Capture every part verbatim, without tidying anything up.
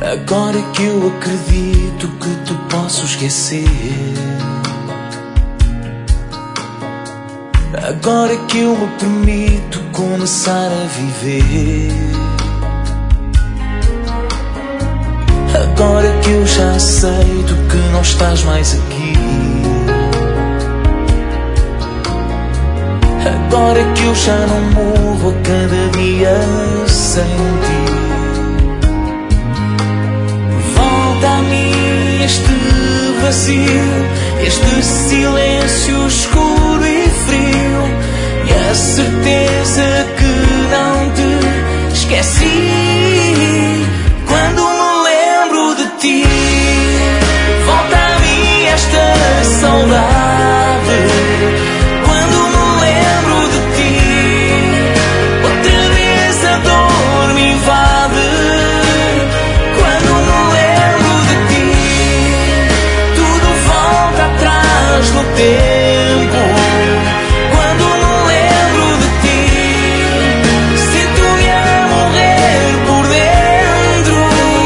Agora que eu acredito que te posso esquecer, agora que eu me permito começar a viver, agora que eu já aceito que não estás mais aqui, agora que eu já não morro a cada dia sem ti. Volta a mim este vazio, este silêncio escuro e frio, e a certeza que não te esqueci quando me lembro de ti. Volta a mim esta saudade quando me lembro de ti. Outra vez a dor me invade quando me lembro de ti. Tudo volta atrás no tempo quando me lembro de ti. Sinto-me a morrer por dentro.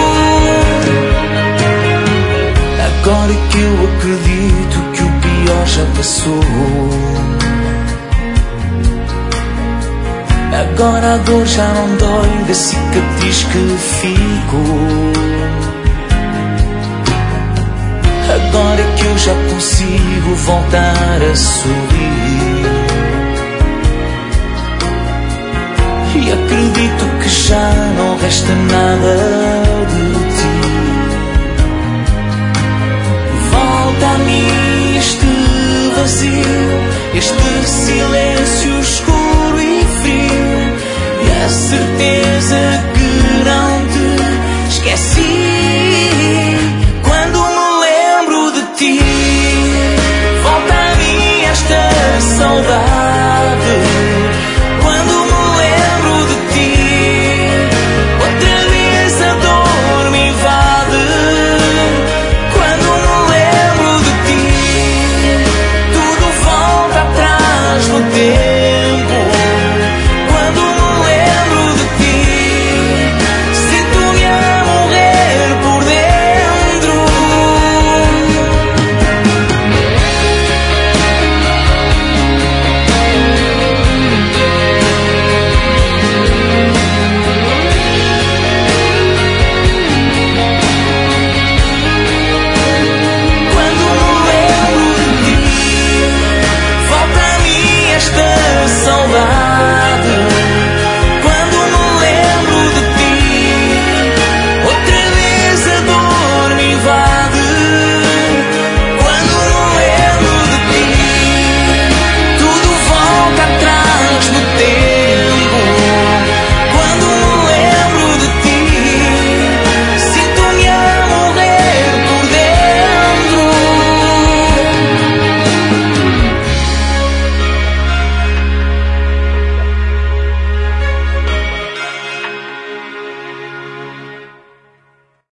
Agora que eu acredito que o pior já passou, agora a dor já não dói da cicatriz que ficou, agora que eu já consigo voltar a sorrir, e acredito que já não resta nada